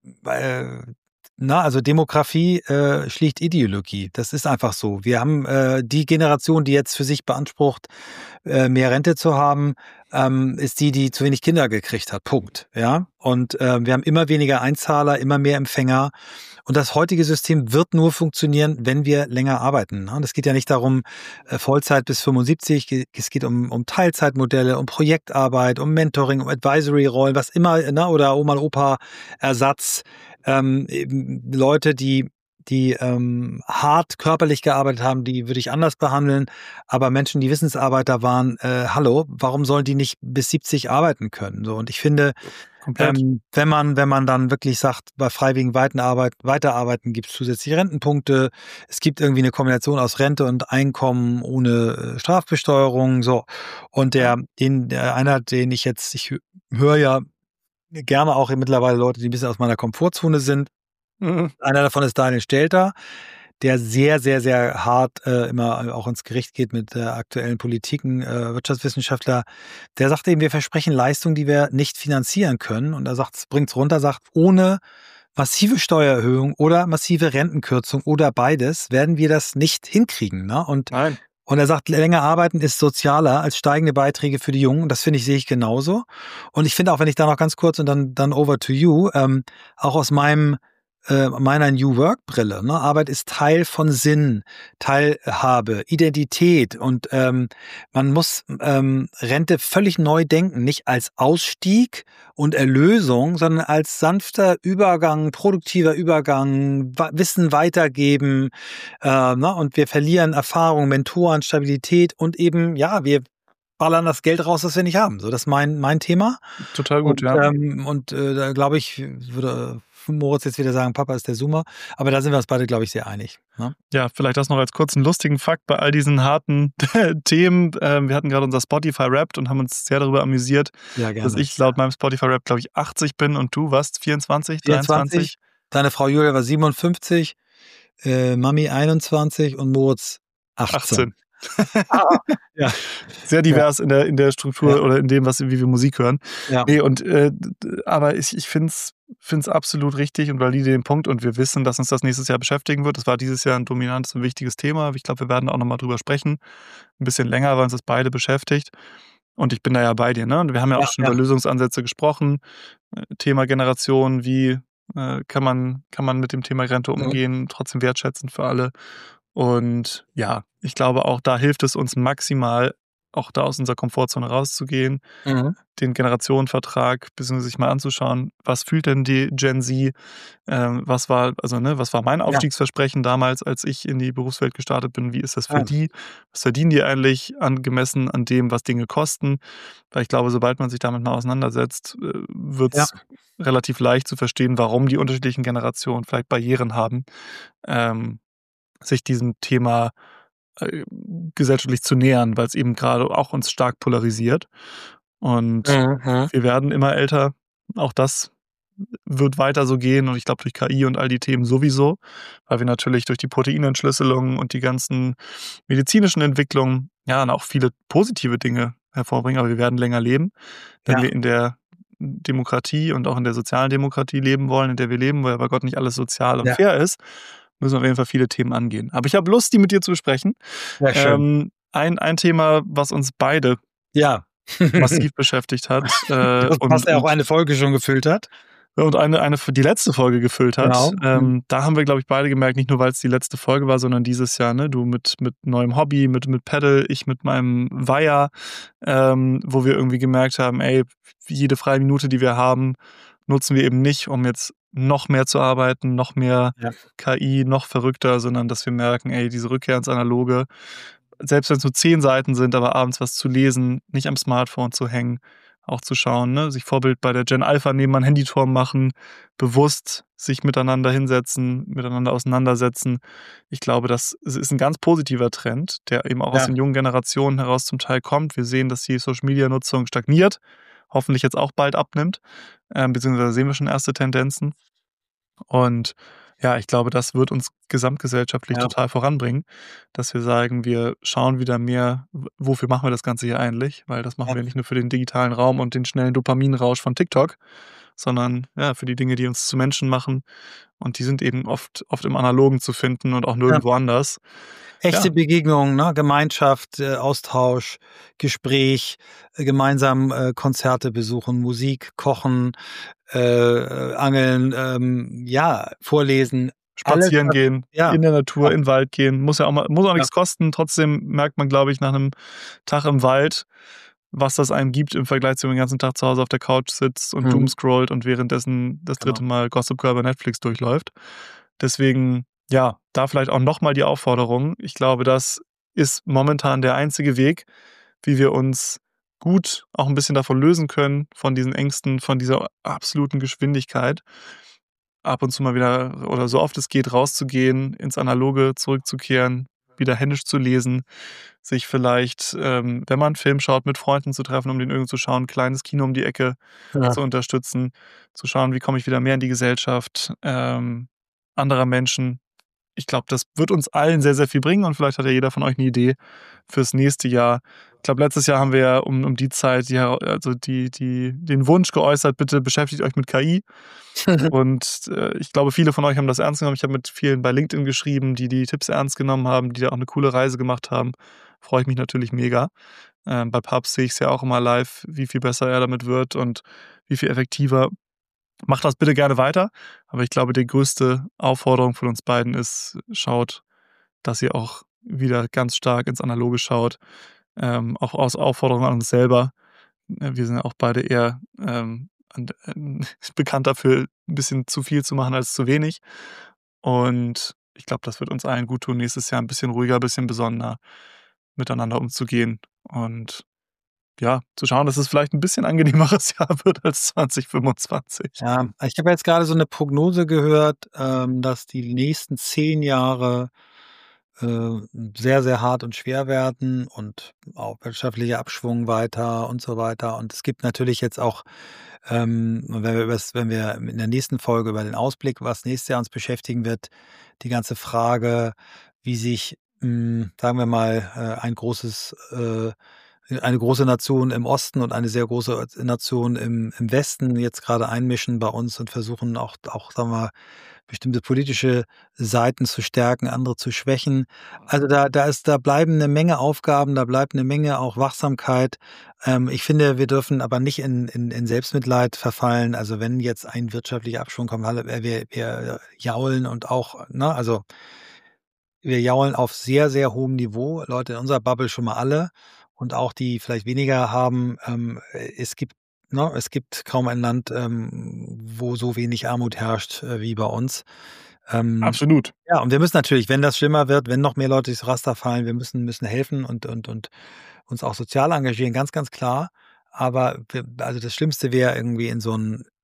äh, na, also Demografie äh, schlägt Ideologie. Das ist einfach so. Wir haben äh, die Generation, die jetzt für sich beansprucht, äh, mehr Rente zu haben, ähm, ist die, die zu wenig Kinder gekriegt hat. Punkt. Ja. Und äh, wir haben immer weniger Einzahler, immer mehr Empfänger. Und das heutige System wird nur funktionieren, wenn wir länger arbeiten. Ne? Und es geht ja nicht darum, äh, Vollzeit bis fünfundsiebzig. Es geht um, um Teilzeitmodelle, um Projektarbeit, um Mentoring, um Advisory-Rollen, was immer, ne? Oder Oma und Opa-Ersatz. Ähm, eben Leute, die die ähm, hart körperlich gearbeitet haben, die würde ich anders behandeln. Aber Menschen, die Wissensarbeiter waren, äh, hallo, warum sollen die nicht bis siebzig arbeiten können? So, und ich finde, Komplett. ähm, wenn man, wenn man dann wirklich sagt, bei freiwilligen Weitenarbeit, Weiterarbeiten gibt es zusätzliche Rentenpunkte, es gibt irgendwie eine Kombination aus Rente und Einkommen ohne äh, Strafbesteuerung, so. Und der, den, der einer, den ich jetzt, ich höre ja gerne auch mittlerweile Leute, die ein bisschen aus meiner Komfortzone sind. Mhm. Einer davon ist Daniel Stelter, der sehr, sehr, sehr hart äh, immer auch ins Gericht geht mit der aktuellen Politiken, äh, Wirtschaftswissenschaftler. Der sagt eben, wir versprechen Leistungen, die wir nicht finanzieren können. Und er sagt, bringt es runter, sagt, ohne massive Steuererhöhung oder massive Rentenkürzung oder beides werden wir das nicht hinkriegen. Ne? Und Nein. Und er sagt, länger arbeiten ist sozialer als steigende Beiträge für die Jungen. Das finde ich, sehe ich genauso. Und ich finde auch, wenn ich da noch ganz kurz und dann, dann over to you, ähm, auch aus meinem, äh, meiner New Work Brille, ne? Arbeit ist Teil von Sinn, Teilhabe, Identität und ähm, man muss ähm, Rente völlig neu denken, nicht als Ausstieg und Erlösung, sondern als sanfter Übergang, produktiver Übergang, Wissen weitergeben, äh, ne? Und wir verlieren Erfahrung, Mentoren, Stabilität und eben, ja, wir ballern das Geld raus, das wir nicht haben. So, das ist mein, mein Thema. Total gut, und, ja. Ähm, und äh, da glaube ich, würde Moritz jetzt wieder sagen, Papa ist der Zoomer. Aber da sind wir uns beide, glaube ich, sehr einig. Ne? Ja, vielleicht das noch als kurzen lustigen Fakt bei all diesen harten Themen. Ähm, wir hatten gerade unser Spotify Wrapped und haben uns sehr darüber amüsiert, Ja, gerne. dass ich laut meinem Spotify Wrapped, glaube ich, achtzig bin und du warst vierundzwanzig, vierundzwanzig, dreiundzwanzig. Deine Frau Julia war siebenundfünfzig, äh, Mami einundzwanzig und Moritz achtzehn. achtzehn. Ah, ja. Sehr divers ja. in der in der Struktur ja. oder in dem, was wie wir Musik hören. Ja. Nee, und äh, aber ich, ich finde es finde es absolut richtig und valide den Punkt und wir wissen, dass uns das nächstes Jahr beschäftigen wird. Das war dieses Jahr ein dominantes und wichtiges Thema. Ich glaube, wir werden auch nochmal drüber sprechen. Ein bisschen länger, weil uns das beide beschäftigt. Und ich bin da ja bei dir. Ne? Und wir haben ja, ja auch schon ja. über Lösungsansätze gesprochen. Thema Generation, wie äh, kann man kann man mit dem Thema Rente umgehen, mhm. trotzdem wertschätzend für alle. Und ja, ich glaube auch, da hilft es uns maximal, auch da aus unserer Komfortzone rauszugehen, mhm. den Generationenvertrag bzw. sich mal anzuschauen, was fühlt denn die Gen Z, ähm, was war, also ne, was war mein Aufstiegsversprechen ja. damals, als ich in die Berufswelt gestartet bin, wie ist das für ja. die, was verdienen die eigentlich angemessen an dem, was Dinge kosten, weil ich glaube, sobald man sich damit mal auseinandersetzt, äh, wird es ja. relativ leicht zu verstehen, warum die unterschiedlichen Generationen vielleicht Barrieren haben, ähm, sich diesem Thema äh, gesellschaftlich zu nähern, weil es eben gerade auch uns stark polarisiert. Und Mhm. wir werden immer älter. Auch das wird weiter so gehen und ich glaube durch K I und all die Themen sowieso, weil wir natürlich durch die Proteinentschlüsselung und die ganzen medizinischen Entwicklungen ja und auch viele positive Dinge hervorbringen, aber wir werden länger leben, wenn Ja. wir in der Demokratie und auch in der sozialen Demokratie leben wollen, in der wir leben, weil bei Gott nicht alles sozial und Ja. fair ist, müssen wir auf jeden Fall viele Themen angehen. Aber ich habe Lust, die mit dir zu besprechen. Ja, schön. Ähm, ein, ein Thema, was uns beide Ja. massiv beschäftigt hat äh, Was und, ja auch und eine Folge schon gefüllt hat. und eine, eine die letzte Folge gefüllt hat. Genau. Ähm, da haben wir, glaube ich, beide gemerkt, nicht nur, weil es die letzte Folge war, sondern dieses Jahr, ne, du mit, mit neuem Hobby, mit, mit Paddle, ich mit meinem Weiher, ähm, wo wir irgendwie gemerkt haben, ey, jede freie Minute, die wir haben, nutzen wir eben nicht, um jetzt noch mehr zu arbeiten, noch mehr Ja. K I, noch verrückter, sondern dass wir merken, ey, diese Rückkehr ins Analoge, selbst wenn es nur zehn Seiten sind, aber abends was zu lesen, nicht am Smartphone zu hängen, auch zu schauen, ne? Sich Vorbild bei der Gen Alpha nehmen, mal einen Handyturm machen, bewusst sich miteinander hinsetzen, miteinander auseinandersetzen. Ich glaube, das ist ein ganz positiver Trend, der eben auch Ja. aus den jungen Generationen heraus zum Teil kommt. Wir sehen, dass die Social-Media-Nutzung stagniert, hoffentlich jetzt auch bald abnimmt, äh, beziehungsweise sehen wir schon erste Tendenzen. Und ja, ich glaube, das wird uns gesamtgesellschaftlich Ja. total voranbringen, dass wir sagen, wir schauen wieder mehr, w- wofür machen wir das Ganze hier eigentlich? Weil das machen Ja. wir nicht nur für den digitalen Raum und den schnellen Dopaminrausch von TikTok, sondern ja, für die Dinge, die uns zu Menschen machen. Und die sind eben oft, oft im Analogen zu finden und auch nirgendwo anders. Echte Ja. Begegnungen, ne? Gemeinschaft, äh, Austausch, Gespräch, äh, gemeinsam äh, Konzerte besuchen, Musik, kochen, äh, äh, angeln, ähm, ja, vorlesen. Spazieren Alles, gehen, ja. in der Natur, in den Wald gehen, muss ja auch mal, muss auch Ja. nichts kosten. Trotzdem merkt man, glaube ich, nach einem Tag im Wald, was das einem gibt im Vergleich zu dem ganzen Tag zu Hause auf der Couch sitzt und Mhm. doomscrollt und währenddessen das Genau. dritte Mal Gossip Girl bei Netflix durchläuft. Deswegen, ja, da vielleicht auch nochmal die Aufforderung. Ich glaube, das ist momentan der einzige Weg, wie wir uns gut auch ein bisschen davon lösen können, von diesen Ängsten, von dieser absoluten Geschwindigkeit. Ab und zu mal wieder oder so oft es geht, rauszugehen, ins Analoge zurückzukehren, wieder händisch zu lesen, sich vielleicht, ähm, wenn man einen Film schaut, mit Freunden zu treffen, um den irgendwie zu schauen, 'n kleines Kino um die Ecke Ja. zu unterstützen, zu schauen, wie komme ich wieder mehr in die Gesellschaft, ähm, anderer Menschen. Ich glaube, das wird uns allen sehr, sehr viel bringen und vielleicht hat ja jeder von euch eine Idee fürs nächste Jahr. Ich glaube, letztes Jahr haben wir ja um um die Zeit die hera also die die den Wunsch geäußert: „Bitte beschäftigt euch mit K I." Und, äh, ich glaube, viele von euch haben das ernst genommen. Ich habe mit vielen bei LinkedIn geschrieben, die die Tipps ernst genommen haben, die da auch eine coole Reise gemacht haben. Freue ich mich natürlich mega. Ähm, bei Papst sehe ich es ja auch immer live, wie viel besser er damit wird und wie viel effektiver. Macht das bitte gerne weiter. Aber ich glaube, die größte Aufforderung von uns beiden ist, schaut, dass ihr auch wieder ganz stark ins Analoge schaut. Ähm, auch aus Aufforderung an uns selber. Äh, Wir sind ja auch beide eher ähm, an, ähm, bekannt dafür, ein bisschen zu viel zu machen als zu wenig. Und ich glaube, das wird uns allen gut tun, nächstes Jahr ein bisschen ruhiger, ein bisschen besonnener miteinander umzugehen. Und ja, zu schauen, dass es vielleicht ein bisschen angenehmeres Jahr wird als zwanzig fünfundzwanzig. Ja, ich habe jetzt gerade so eine Prognose gehört, ähm, dass die nächsten zehn Jahre äh, sehr, sehr hart und schwer werden und auch wirtschaftlicher Abschwung weiter und so weiter. Und es gibt natürlich jetzt auch, ähm, wenn wir übers, wenn wir in der nächsten Folge über den Ausblick, was nächstes Jahr uns beschäftigen wird, die ganze Frage, wie sich, mh, sagen wir mal, äh, ein großes äh, eine große Nation im Osten und eine sehr große Nation im, im Westen jetzt gerade einmischen bei uns und versuchen auch, auch, sagen wir, bestimmte politische Seiten zu stärken, andere zu schwächen. Also da, da ist, da bleiben eine Menge Aufgaben, da bleibt eine Menge auch Wachsamkeit. Ähm, ich finde, wir dürfen aber nicht in, in, in Selbstmitleid verfallen. Also wenn jetzt ein wirtschaftlicher Abschwung kommt, wir, wir, wir jaulen und auch, ne, also wir jaulen auf sehr, sehr hohem Niveau. Leute in unserer Bubble schon mal alle. Und auch die vielleicht weniger haben. Ähm, es gibt, ne, es gibt kaum ein Land, ähm, wo so wenig Armut herrscht äh, wie bei uns. Ähm, Absolut. ja, und wir müssen natürlich, wenn das schlimmer wird, wenn noch mehr Leute durchs Raster fallen, wir müssen, müssen helfen und, und, und uns auch sozial engagieren, ganz, ganz klar. Aber wir, also das Schlimmste wäre irgendwie in so ein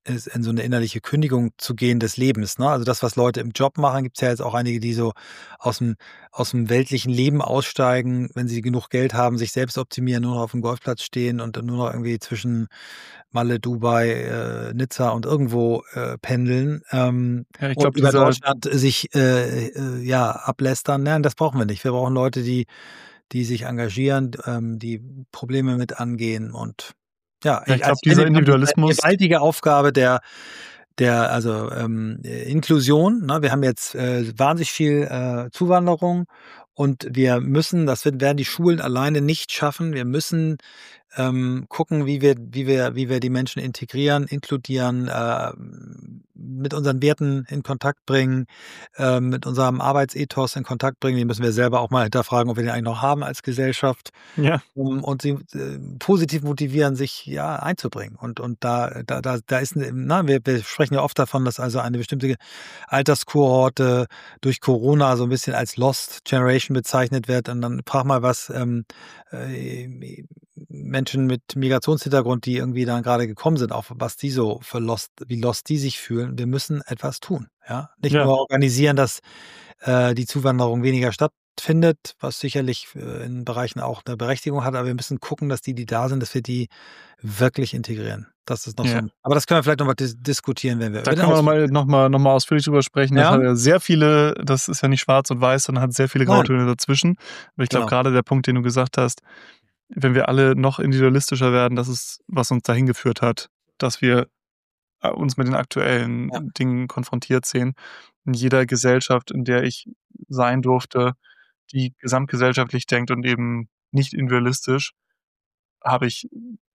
in so eine innerliche Kündigung zu gehen des Lebens. Ne? Also das, was Leute im Job machen, gibt es ja jetzt auch einige, die so aus dem, aus dem weltlichen Leben aussteigen, wenn sie genug Geld haben, sich selbst optimieren, nur noch auf dem Golfplatz stehen und dann nur noch irgendwie zwischen Malle, Dubai, äh, Nizza und irgendwo äh, pendeln ähm, Ja, ich und glaube, über dieser, Deutschland sich äh, äh, ja, ablästern. Nein, das brauchen wir nicht. Wir brauchen Leute, die, die sich engagieren, ähm, die Probleme mit angehen und ja, ja, ich ich, also glaube, ich finde dieser eine Individualismus, gewaltige Aufgabe der, der also ähm, äh, Inklusion. Ne? Wir haben jetzt äh, wahnsinnig viel äh, Zuwanderung und wir müssen, das wird, werden die Schulen alleine nicht schaffen. Wir müssen ähm, gucken, wie wir, wie wir, wie wir die Menschen integrieren, inkludieren, äh, mit unseren Werten in Kontakt bringen, äh, mit unserem Arbeitsethos in Kontakt bringen. Die müssen wir selber auch mal hinterfragen, ob wir den eigentlich noch haben als Gesellschaft, ja, um, und sie äh, positiv motivieren, sich ja einzubringen. Und, und da, da, da, da ist, na, wir, wir sprechen ja oft davon, dass also eine bestimmte Alterskohorte durch Corona so ein bisschen als Lost Generation bezeichnet wird. Und dann frag mal, was ähm, äh, Menschen mit Migrationshintergrund, die irgendwie dann gerade gekommen sind, auch was die so für Lost, wie Lost die sich fühlen. Wir müssen etwas tun. Ja, nicht ja, nur organisieren, dass äh, die Zuwanderung weniger stattfindet, was sicherlich äh, in Bereichen auch eine Berechtigung hat, aber wir müssen gucken, dass die, die da sind, dass wir die wirklich integrieren. Das ist noch so. ja. ein- Aber das können wir vielleicht nochmal dis diskutieren, wenn wir Da über den können wir Ausflug nochmal reden. noch mal, noch mal ausführlich drüber sprechen. Das Ja, hat ja sehr viele, das ist ja nicht schwarz und weiß, sondern hat sehr viele nein, Grautöne dazwischen. Aber ich glaube, genau. gerade der Punkt, den du gesagt hast, wenn wir alle noch individualistischer werden, das ist, was uns dahin geführt hat, dass wir äh, uns mit den aktuellen Ja, Dingen konfrontiert sehen. In jeder Gesellschaft, in der ich sein durfte, die gesamtgesellschaftlich denkt und eben nicht individualistisch, habe ich,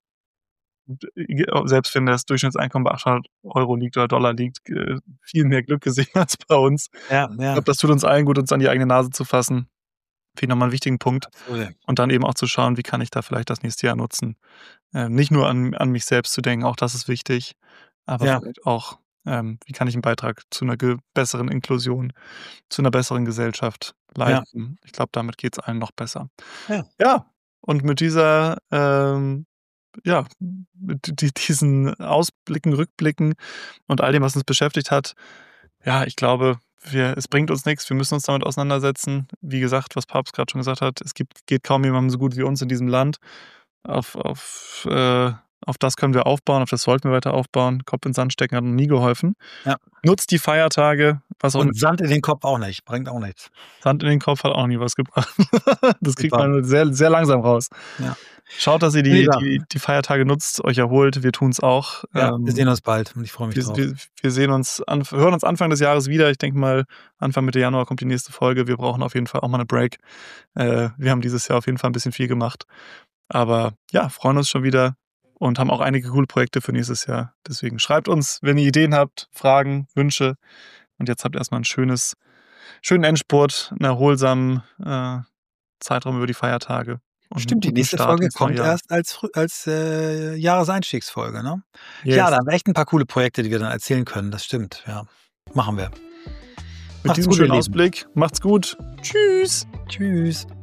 äh, selbst wenn das Durchschnittseinkommen bei achthundert Euro liegt oder Dollar liegt, äh, viel mehr Glück gesehen als bei uns. ja, Ich ja, glaube, das tut uns allen gut, uns an die eigene Nase zu fassen. Finde ich nochmal einen wichtigen Punkt. absolut. Und dann eben auch zu schauen, wie kann ich da vielleicht das nächste Jahr nutzen. Ähm, nicht nur an, an mich selbst zu denken, auch das ist wichtig, aber Ja, vielleicht auch, ähm, wie kann ich einen Beitrag zu einer ge besseren Inklusion, zu einer besseren Gesellschaft ja, leisten. Ich glaube, damit geht es allen noch besser. ja. Ja, und mit dieser, ähm, ja, mit die, diesen Ausblicken, Rückblicken und all dem, was uns beschäftigt hat, ja, ich glaube, wir, es bringt uns nichts, wir müssen uns damit auseinandersetzen. Wie gesagt, was Papst gerade schon gesagt hat, es gibt, geht kaum jemandem so gut wie uns in diesem Land. Auf, auf, äh, auf das können wir aufbauen, auf das sollten wir weiter aufbauen. Kopf in den Sand stecken hat noch nie geholfen. Ja. Nutzt die Feiertage, was auch immer. Und Sand in den Kopf auch nicht, bringt auch nichts. Sand in den Kopf hat auch nie was gebracht. Das kriegt Super. man sehr, sehr langsam raus. Ja. Schaut, dass ihr die, Lieber. die, die Feiertage nutzt, euch erholt. Wir tun es auch. Ja, wir Ähm, sehen uns bald und ich freue mich wir, drauf. wir, wir sehen uns, an, hören uns Anfang des Jahres wieder. Ich denke mal, Anfang Mitte Januar kommt die nächste Folge. Wir brauchen auf jeden Fall auch mal eine Break. Äh, wir haben dieses Jahr auf jeden Fall ein bisschen viel gemacht. Aber ja, freuen uns schon wieder und haben auch einige coole Projekte für nächstes Jahr. Deswegen schreibt uns, wenn ihr Ideen habt, Fragen, Wünsche. Und jetzt habt ihr erstmal ein schönes, schönen Endspurt, einen erholsamen äh, Zeitraum über die Feiertage. Und Stimmt, die einen guten nächste Start Folge ins neue kommt Jahr. erst als, frü- als äh, Jahreseinstiegsfolge, ne? Yes. Ja, da haben wir echt ein paar coole Projekte, die wir dann erzählen können. Das stimmt, ja. Machen wir. Mit Macht's diesem gut, ihr schönen Lieben. Ausblick, macht's gut. Tschüss. Tschüss.